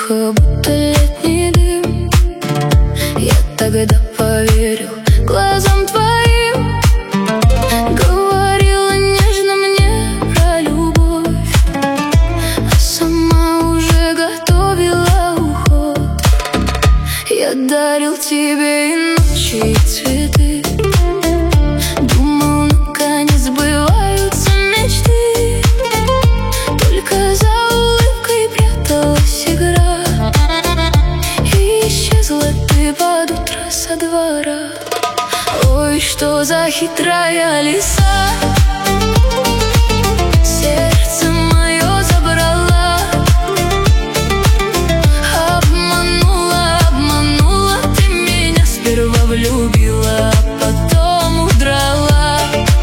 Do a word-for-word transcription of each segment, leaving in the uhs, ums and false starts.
тихо, будто летний дым. Я тогда поверил глазам твоим, говорила нежно мне про любовь, а сама уже готовила уход. Я дарил тебе и ночи, и цветы, думал, наконец сбываются мечты. Только за улыбкой пряталась игра, и исчезла ты под утро со двора. Ой, что за хитрая лиса, сердце мое забрала. Обманула, обманула ты меня, сперва влюбила, а потом удрала.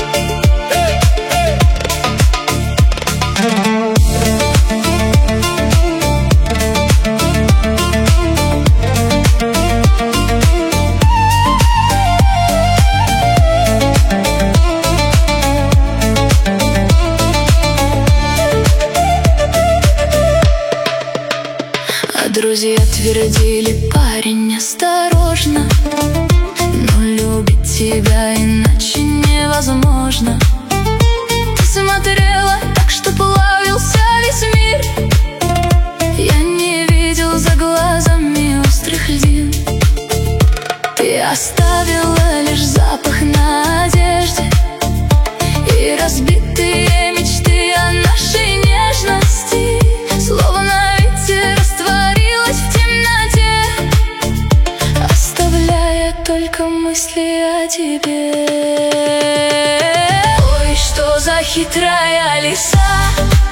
Друзья твердили: парень, осторожно, но любить тебя иначе невозможно. Ты смотрела так, что плавился весь мир. Я не видел за глазами острых льдин. Ты оставила лишь запах на одежде и разбитые мечты о нашей нежности, словно ветер растворилась в темноте, оставляя только мысли о тебе. Ой, что за хитрая лиса,